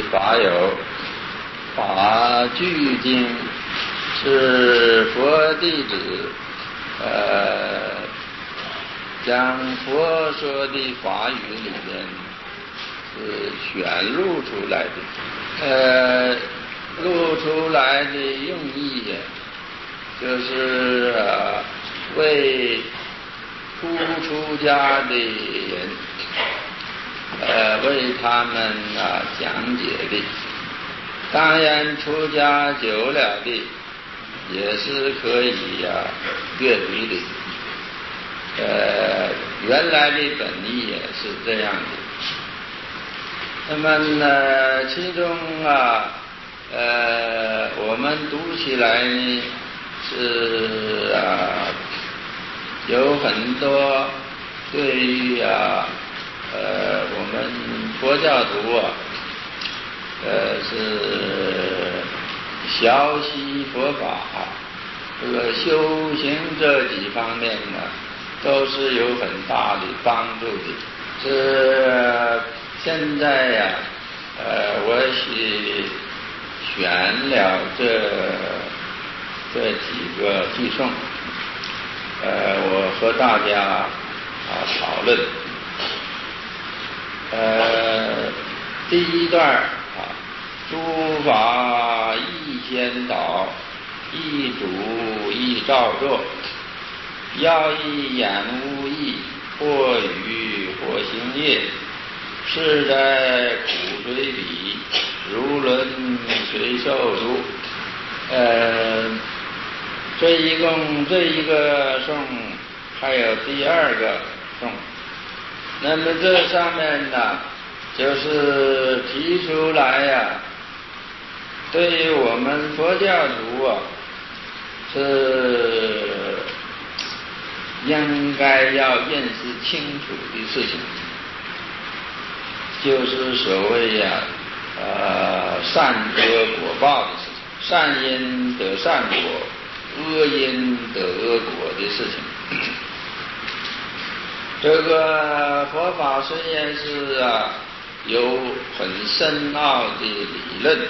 法有法句经，是佛弟子将佛说的法语里面是选录出来的，录出来的用意就是为初出家的人为他们讲解的。当然出家久了的也是可以阅读的，原来的本意也是这样的。那么其中我们读起来呢是有很多对于我们佛教徒是学习佛法这个修行这几方面呢都是有很大的帮助的。是现在我选了这几个偈颂，我和大家讨论。第一段诸法亦先导，亦主亦照作，要亦言无益，或语或行业，是在苦随彼，如轮随受诸。这一个颂还有第二个颂。那么这上面呢就是提出来对于我们佛教徒是应该要认识清楚的事情，就是所谓善恶果报的事情，善因得善果，恶因得恶果的事情。这个佛法虽然是有很深奥的理论，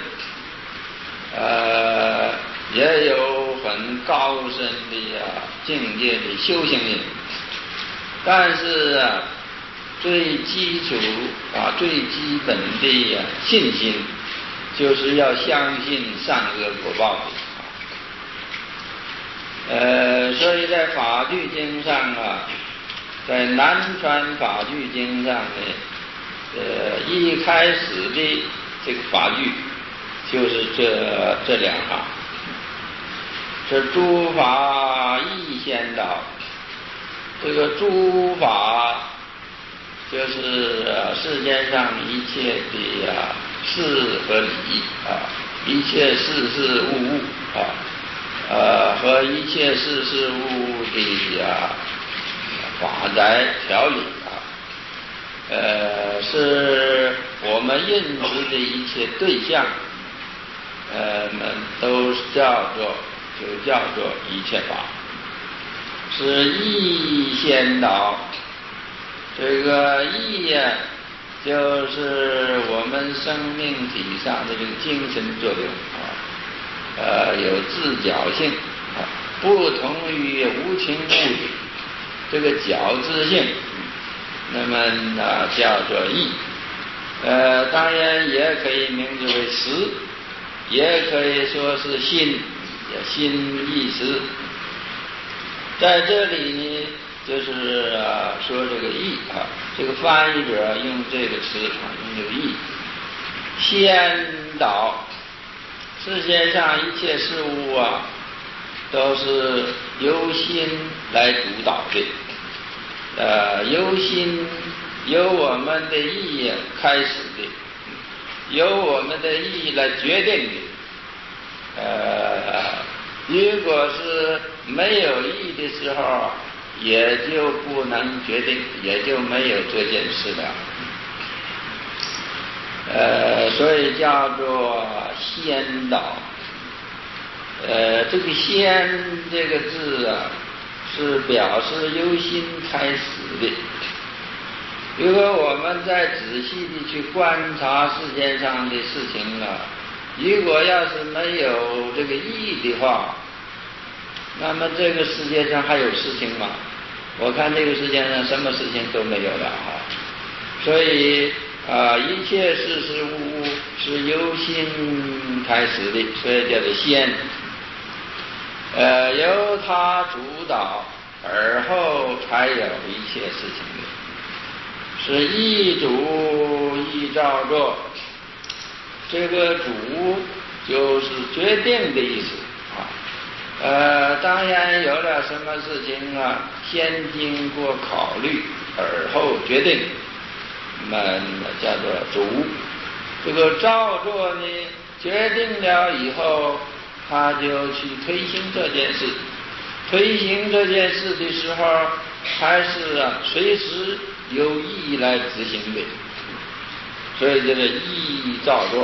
也有很高深的境界的修行人，但是最基础最基本的信心就是要相信善恶果报的。所以在法句经上在南传法句经上一开始的这个法句就是这两行，这诸法亦先导。这个诸法就是世间上一切的事和理一切事事物物和一切事事物物的法载条理是我们认知的一切对象，都叫做一切法，是亦先导。这个亦就是我们生命体上的这个精神作用有自觉性不同于无情物理这个觉知性，那么叫做意。当然也可以名字为识，也可以说是心意识。在这里呢就是说这个意这个翻译者用这个词用这个意先导。世界上一切事物都是由心来主导的，由我们的意开始的，由我们的意来决定的。如果是没有意的时候，也就不能决定，也就没有这件事了。所以叫做先导。这个先这个字是表示由心开始如果我们再仔细地去观察世界上的事情啊，如果要是没有这个意义的话，那么这个世界上还有事情吗？我看这个世界上什么事情都没有了啊。所以一切事事物物是由心开始的，所以叫做先。由他主导，而后才有一切事情的，是一主一照作。这个主就是决定的意思啊。当然有了什么事情啊，先经过考虑，而后决定，那叫做主。这个照作呢，决定了以后，他就去推行这件事。推行这件事的时候，还是随时有意来执行的，所以这个意照作。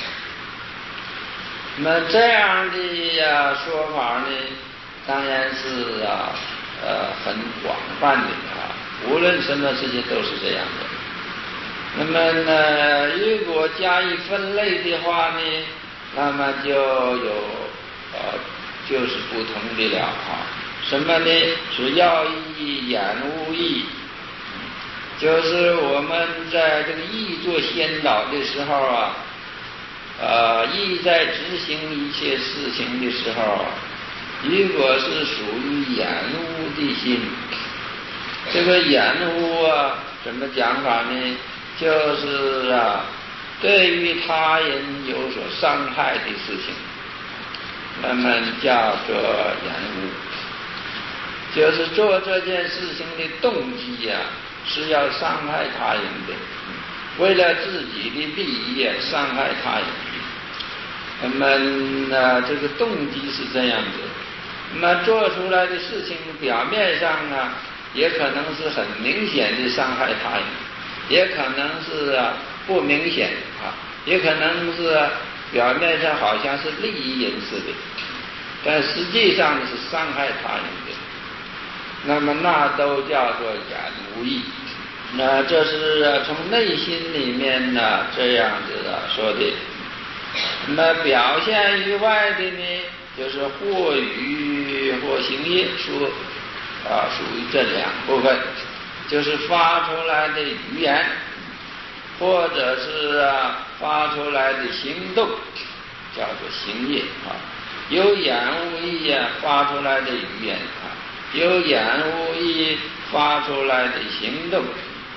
那么这样的说法呢，当然是很广泛的无论什么事情都是这样的。那么呢，如果加以分类的话呢，那么就有就是不同的了什么呢？是要义言无义，就是我们在这个义做先导的时候义在执行一切事情的时候，如果是属于言污的心，这个言污怎么讲法呢？就是对于他人有所伤害的事情，那么叫做言污。就是做这件事情的动机是要伤害他人的，为了自己的利益伤害他人。那么这个动机是这样子，那么做出来的事情表面上也可能是很明显的伤害他人，也可能是不明显也可能是表面上好像是利益人士的，但实际上是伤害他人的。那么那都叫做言无义。那这是从内心里面这样子说的。那么表现于外的呢，就是或语或行业，说属于这两部分，就是发出来的语言，或者是发出来的行动，叫做行业有言无义发出来的语言有言无义发出来的行动。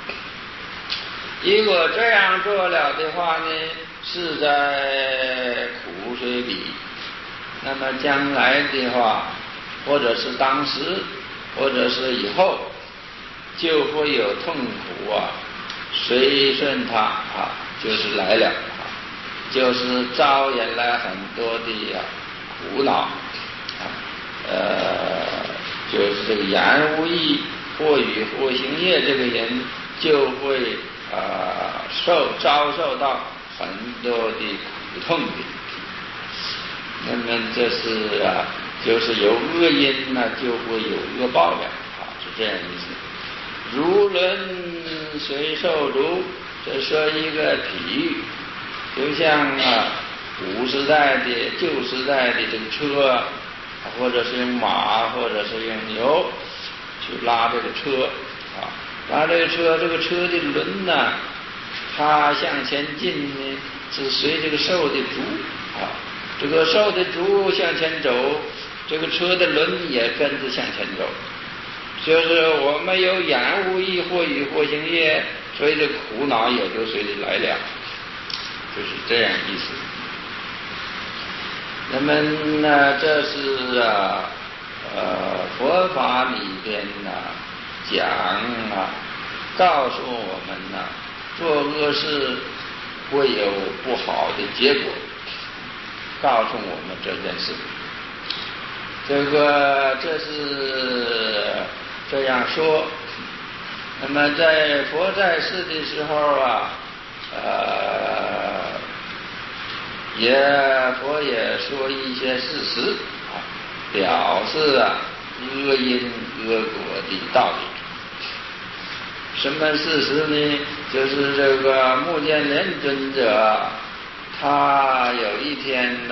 如果这样做了的话呢，是在苦水里，那么将来的话，或者是当时，或者是以后，就会有痛苦随顺它就是来了就是招引来很多的苦恼就是这个言无义或语或行业，这个人就会遭受到很多的苦痛的。那么这是就是有恶因就会有恶报的是这样意思。如人随受如，这说一个比喻，就像古时代的旧时代的这个车或者是用马或者是用牛去拉这个车拉这个车，这个车的轮它向前进呢，是随这个受的足这个受的足向前走，这个车的轮也跟着向前走。就是我们有言无义或语或行业，所以这苦恼也就随着来了，就是这样意思。那么这是佛法里边讲告诉我们做恶事会有不好的结果，告诉我们这件事。这是这样说。那么在佛在世的时候佛也说一些事实表示恶因恶果的道理。 什么事实呢？就是这个目犍连尊者，他有一天呢，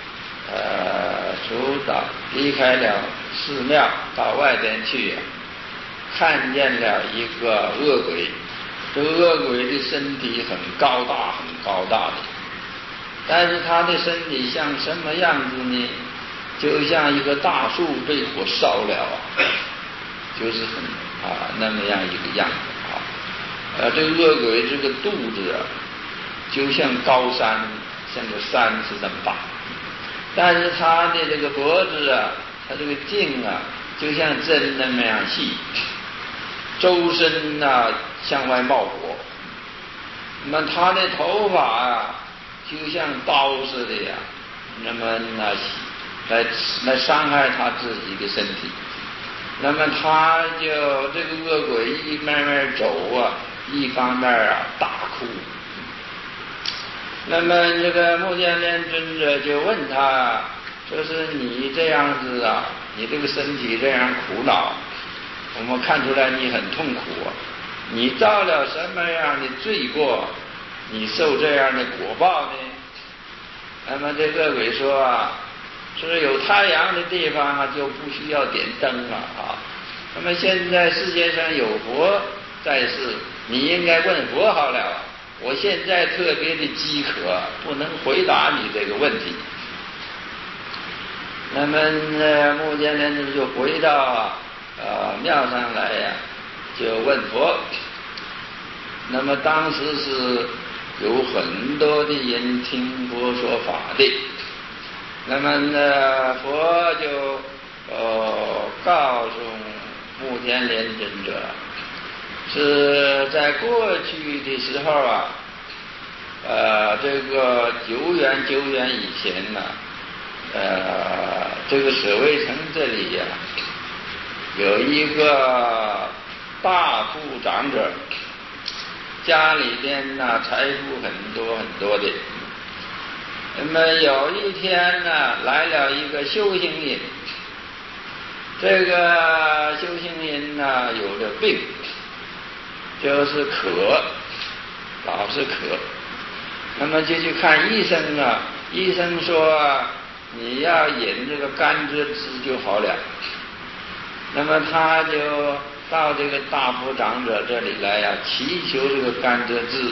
离开了寺庙，到外边去，看见了一个恶鬼。这个恶鬼的身体很高大的，但是他的身体像什么样子呢？就像一个大树被火烧了就是那么样一个样子这个恶鬼这个肚子就像高山，像个山是那么大，但是他的这个脖子他这个颈就像针那么样细，周身向外冒火。那么他的头发就像刀似的那么来伤害他自己的身体。那么他就这个恶鬼一慢慢走一方面大哭。那么这个目犍连尊者就问他，就是你这样子你这个身体这样苦恼，我们看出来你很痛苦你造了什么样的罪过，你受这样的果报呢？那么这恶鬼说是有太阳的地方就不需要点灯了那么现在世界上有佛在世，你应该问佛好了，我现在特别的饥渴，不能回答你这个问题。那么目犍连尊就回到庙上来就问佛。那么当时是有很多的人听佛说法的。那么佛就告诉目犍连尊者，是在过去的时候这个久远以前这个舍卫城这里有一个大富长者，家里边财富很多的。那么有一天来了一个修行人，这个修行人有了病，就是渴，老是渴。那么就去看医生医生说你要饮这个甘蔗汁就好了。那么他就到这个大富长者这里来祈求这个甘蔗汁。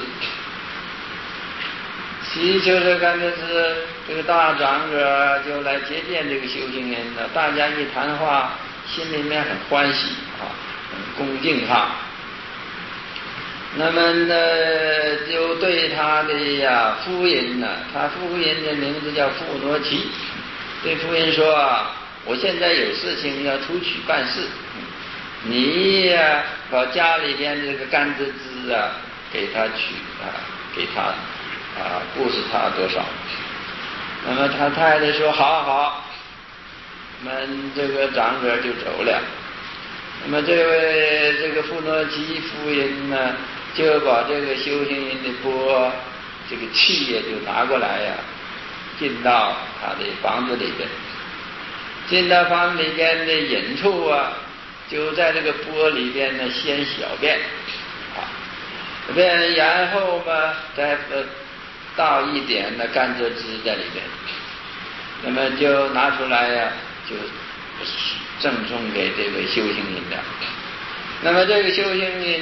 祈求这个甘蔗汁，这个大长者就来接见这个修行人大家一谈话，心里面很欢喜很恭敬他。那么就对他的夫人他夫人的名字叫富罗奇，对夫人说我现在有事情要出去办事，你把家里边这个甘蔗汁给他给他布施他多少。那么他太太说好，那么这个长者就走了。那么这个富罗奇夫人就把这个修行人的钵这个器就拿过来进到他的房子里边。进到房子里边的隐处就在这个钵里边先小便然后再倒一点甘蔗汁在里边，那么就拿出来就赠送给这个修行人的。那么这个修行人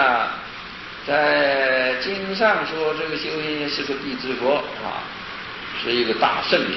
在经上说这个修行人是个地支佛是一个大圣人。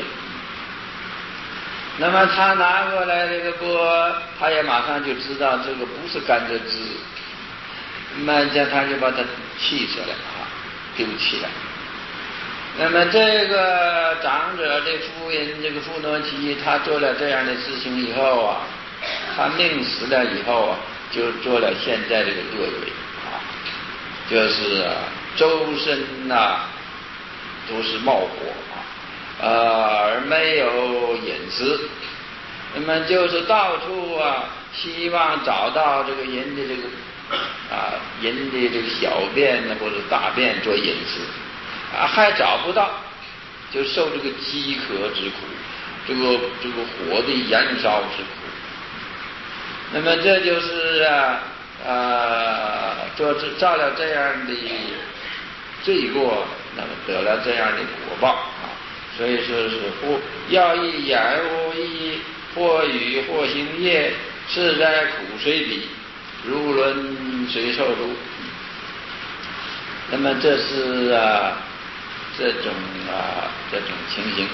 那么他拿过来这个钵，他也马上就知道这个不是甘蔗汁，那么他就把它弃出来丢弃了。那么这个长者的夫人这个富罗奇，他做了这样的事情以后他命死了以后就做了现在这个恶鬼就是周身都是冒火而没有饮食。那么就是到处希望找到这个人的人的这个小便或者大便做饮食还找不到，就受这个饥渴之苦，这个火的燃烧之苦。那么这就是造了这样的罪过，那么得了这样的果报啊。所以说是要以言无义，或语或行业，是在苦水里，如轮水受毒。那么这是这种情形。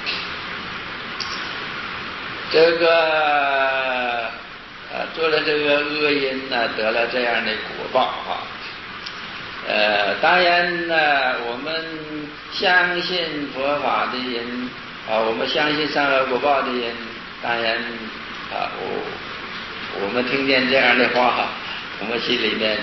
这个做了这个恶因呢，得了这样的果报哈。当然呢，我们相信佛法的人我们相信善恶果报的人，当然我们听见这样的话，我们心里面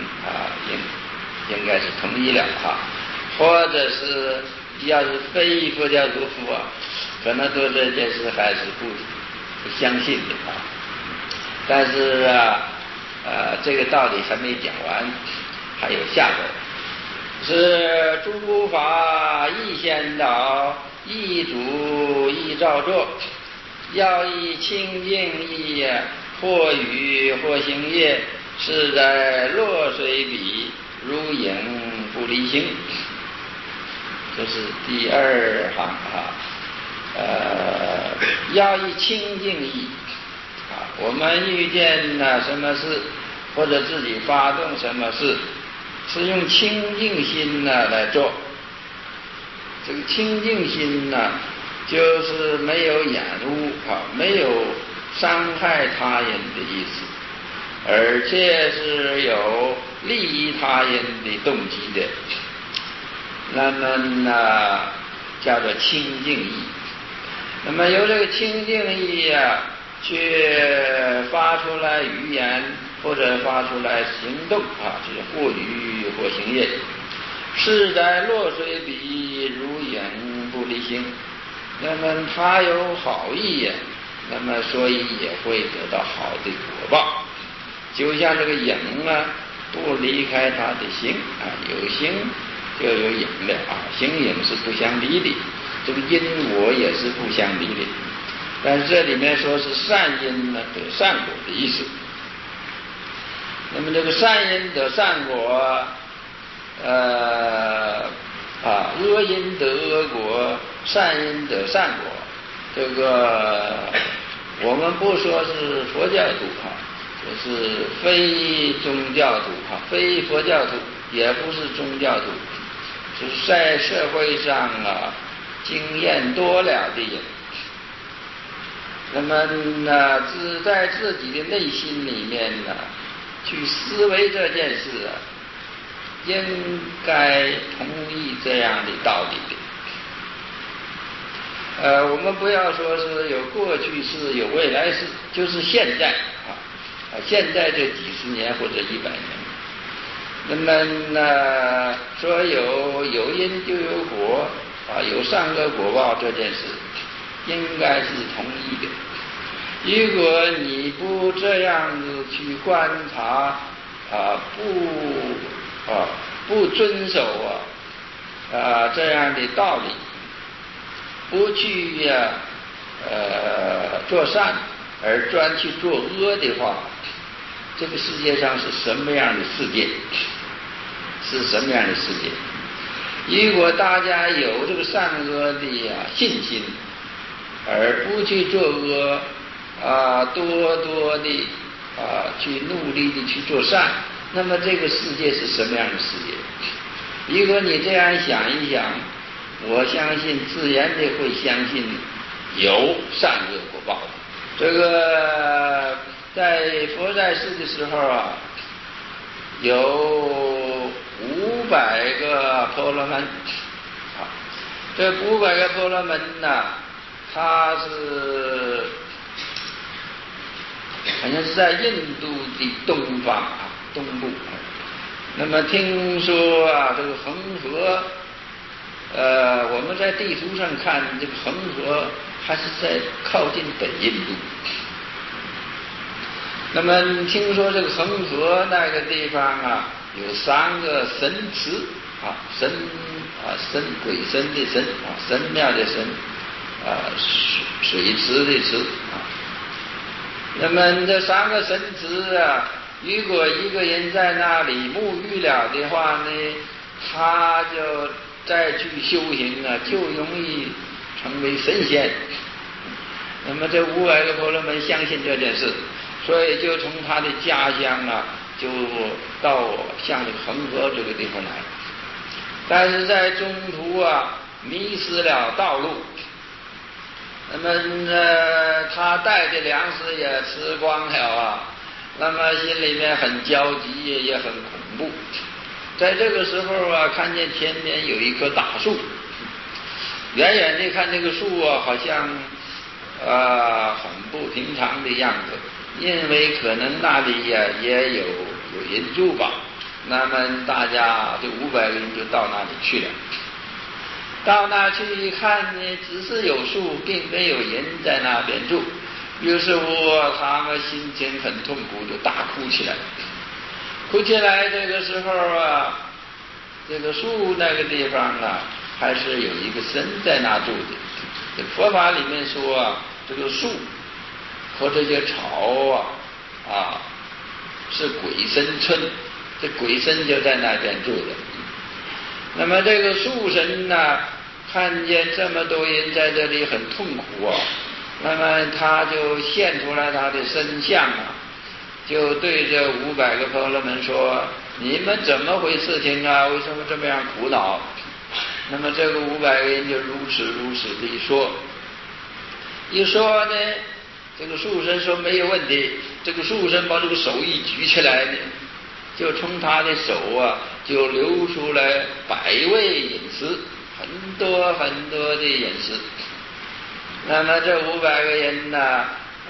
应该是同意了哈。或者是要是非佛教徒可能对这件事还是不相信的啊。但是这个道理还没讲完，还有下文。是诸法亦先导，亦主亦造作，要以清净义，或语或行业，是在落水比，如影不离心。这是第二行要以清净义我们遇见什么事，或者自己发动什么事，是用清净心来做。这个清净心就是没有染污没有伤害他人的意思，而且是有利益他人的动机的。那么叫做清净意。那么由这个清净意去发出来语言，或者发出来行动就是或语或行业，是在落水比，如影不离心。那么它有好意那么所以也会得到好的果报。就像这个影不离开它的心有心就有影的形影是不相离的，这个因果也是不相离的。但是这里面说是善因得善果的意思。那么这个善因得善果恶因得恶果，善因得善果。这个我们不说是佛教徒就是非宗教徒非佛教徒，也不是宗教徒，是在社会上经验多了的人。那么只在自己的内心里面去思维这件事应该同意这样的道理的。我们不要说是有过去式有未来式，就是现在现在这几十年或者100年。那么说有因就有果有善恶果报这件事应该是同意的。如果你不这样子去观察不遵守这样的道理，不去做善而专去做恶的话，这个世界上是什么样的世界？是什么样的世界？如果大家有这个善恶的信心，而不去做恶多的去努力的去做善，那么这个世界是什么样的世界？如果你这样想一想，我相信自然的会相信有善恶果报。这个在佛在世的时候有500个婆罗门这500个婆罗门它是好像是在印度的东方东部。那么听说这个恒河我们在地图上看这个恒河还是在靠近北印度。那么听说这个恒河那个地方有3个神池神鬼神的神神庙的神水池的池那么这3个神池如果一个人在那里沐浴了的话呢，他就再去修行啊，就容易成为神仙。那么这500个婆罗门相信这件事，所以就从他的家乡啊，就到像这个恒河这个地方来。但是在中途啊，迷失了道路。那么他带的粮食也吃光了啊，那么心里面很焦急，也很恐怖。在这个时候啊，看见前面有一棵大树，远远地看这个树啊，好像很不平常的样子，因为可能那里呀也有人住吧。那么大家这500个人就到那里去了。到那去一看呢，只是有树，并没有人在那边住。于是乎他们心情很痛苦，就大哭起来。哭起来这个时候啊，这个树那个地方啊，还是有一个神在那住的。这佛法里面说啊，这个树和这些草是鬼神村，这鬼神就在那边住的。那么这个树神呢，看见这么多人在这里很痛苦啊，那么他就现出来他的身相啊，就对这500个婆罗门说：你们怎么回事情啊？为什么这么样苦恼？那么这个500个人就如此的一说呢，这个树神说没有问题。这个树神把这个手一举起来呢，就从他的手啊，就流出来100味饮食，很多的饮食。那么这500个人呢，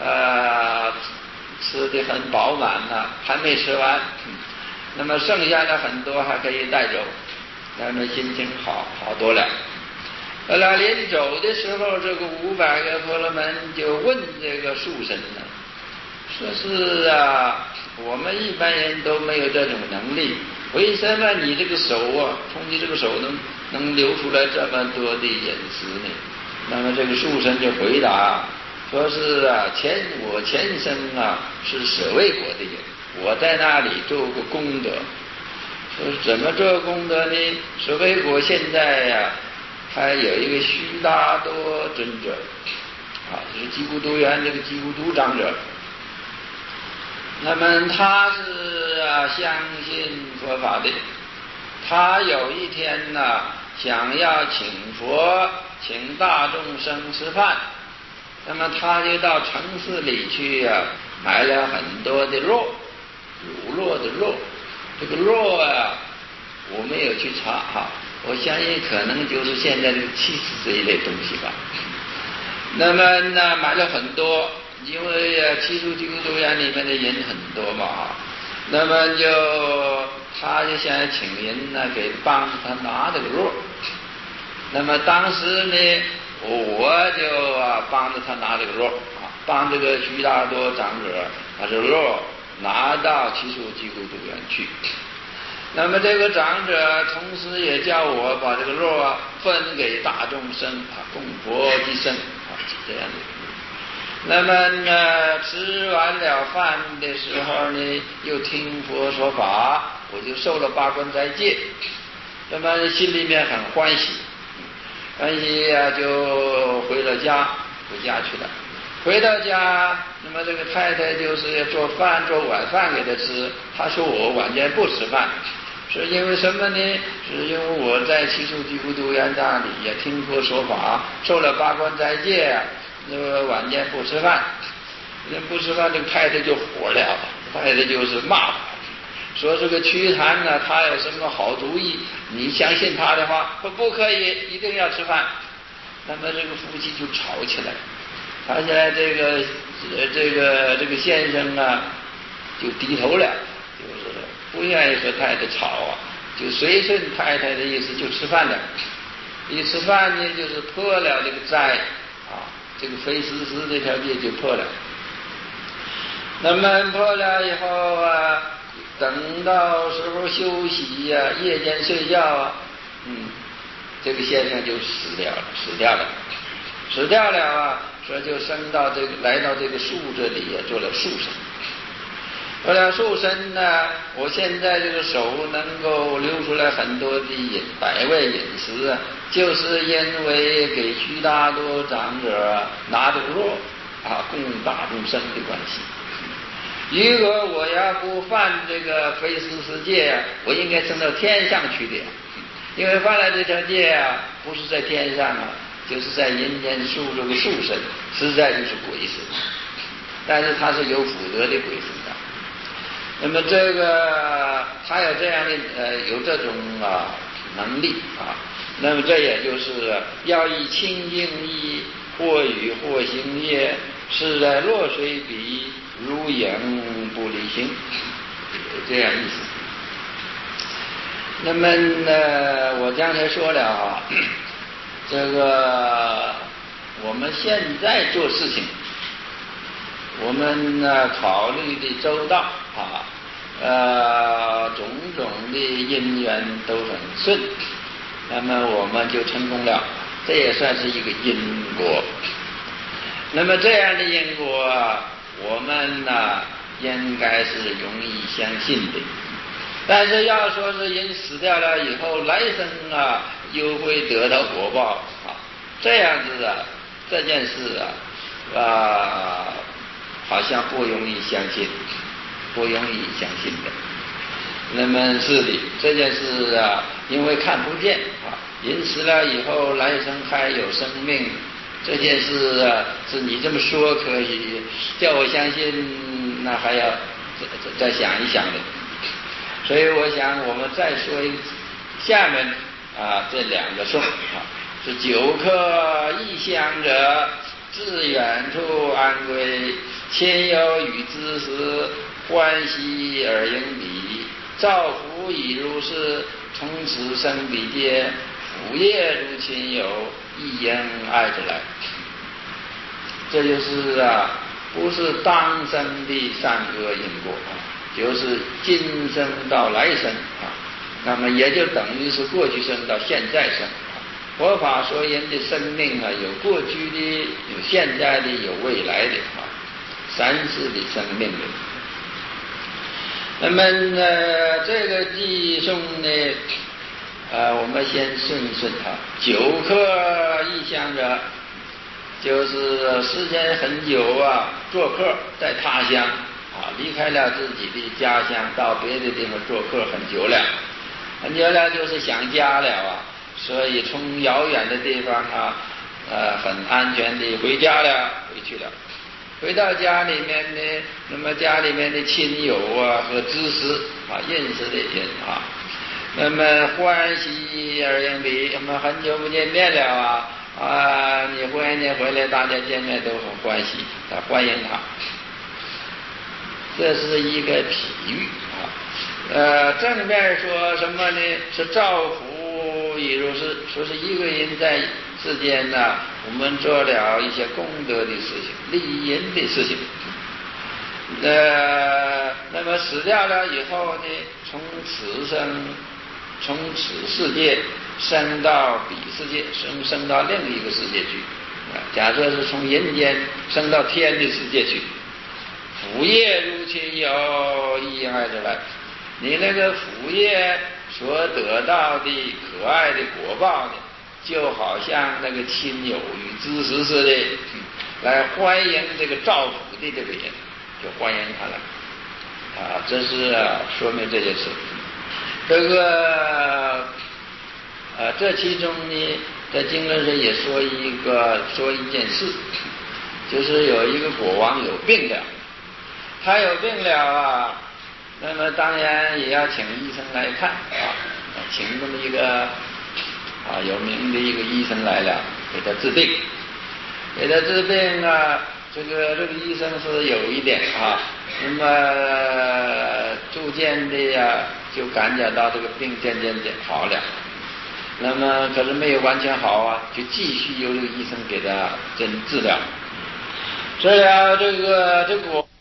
吃得很饱满了，还没吃完。那么剩下的很多还可以带走，那么心情好多了。临走的时候，这个500个婆罗门就问这个树神呢，说是啊，我们一般人都没有这种能力，为什么你这个手啊，从你这个手能流出来这么多的饮食呢？那么这个树神就回答说是啊，我前生啊是舍卫国的人，我在那里做过功德。说怎么做功德呢？舍卫国现在呀，还有一个须达多尊者就是基孤独园这个基孤独长者。那么他是相信佛法的，他有一天呢，想要请佛请大众生吃饭，那么他就到城市里去买了很多的肉，乳酪的肉。这个肉我没有去查我相信可能就是现在这个起司这一类东西吧。那么呢，买了很多，因为七处基督园里面的人很多嘛，那么他就想请人呢给帮他拿这个肉。那么当时呢，我就帮着他拿这个肉帮这个须达多长者把这个肉拿到七处基督园去。那么这个长者同时也叫我把这个肉分给大众生供佛及生是这样的。那么呢，吃完了饭的时候呢，又听佛说法，我就受了8关斋戒。那么心里面很欢喜就回家去了。回到家，那么这个太太就是做晚饭给他吃。他说我晚间不吃饭，是因为什么呢？是因为我在七处基孤独园那里也听佛说法，受了8关斋戒那么晚间不吃饭。不吃饭，这个太太就火了，太太就是骂他，说这个瞿昙呢，他有什么好主意？你相信他的话，不可以，一定要吃饭。那么这个夫妻就吵起来。而且这个先生就低头了，就是不愿意和太太吵就随顺太太的意思就吃饭了。一吃饭呢，就是破了这个斋这个非实施这条戒就破了。那么破了以后等到时候休息夜间睡觉这个先生就死掉了说就来到这个树这里做了树神。 为了塑身呢，我现在这个手能够流出来很多的百味饮食啊，就是因为给须达多长者拿着肉供大众生的关系。如果我要不犯这个非世世界我应该升到天上去的，因为犯了这条戒不是在天上就是在人间受这个畜生，实在就是鬼神，但是他是有福德的鬼神的。那么这个他有这样的有这种能力那么这也就是要以清净意，或语或行业，是在落水比，如影不离心，这样意思。那么我刚才说了这个我们现在做事情，我们考虑的周到种种的因缘都很顺，那么我们就成功了，这也算是一个因果。那么这样的因果我们应该是容易相信的。但是要说是人死掉了以后来生又会得到果报这样子这件事好像不容易相信，不容易相信的。那么是的，这件事因为看不见人死了以后来生还有生命，这件事是你这么说可以，叫我相信那还要再想一想的。所以我想我们再说下面这两个颂是久客异乡者，自远处安归，亲友与之时，欢喜而迎彼，造福已如是，从此生彼界，福业如亲友，亦应爱着来。这就是不是当生的善恶因果就是今生到来生那么也就等于是过去生到现在生。佛法说人的生命有过去的，有现在的，有未来的三世的生命的。那么这个偈颂呢我们先顺一顺久客异乡者，就是时间很久做客在他乡离开了自己的家乡，到别的地方做客很久了，很久了就是想家了所以从遥远的地方很安全地回家了，回去了。回到家里面呢，那么家里面的亲友和知识认识的人那么欢喜而迎彼，那么很久不见面了你回来大家见面都很欢喜欢迎他。这是一个比喻正面说什么呢？是造福亦如是，说是一个人在世间我们做了一些功德的事情，利人的事情那么死掉了以后呢，从此世界升到彼世界，升到另一个世界去假设是从人间升到天的世界去，福业如亲友，亦应爱着来。你那个福业所得到的可爱的果报呢，就好像那个亲友与知识似的来欢迎这个造福的这个人，就欢迎他了这是说明这件事。这个这其中呢，在经论上也说一件事，就是有一个国王有病了，他有病了那么当然也要请医生来看请这么一个有名的一个医生来了，给他治病。这个医生是有一点那么逐渐的就感觉到这个病渐渐的好了，那么可是没有完全好就继续由这个医生给他治疗。治疗这个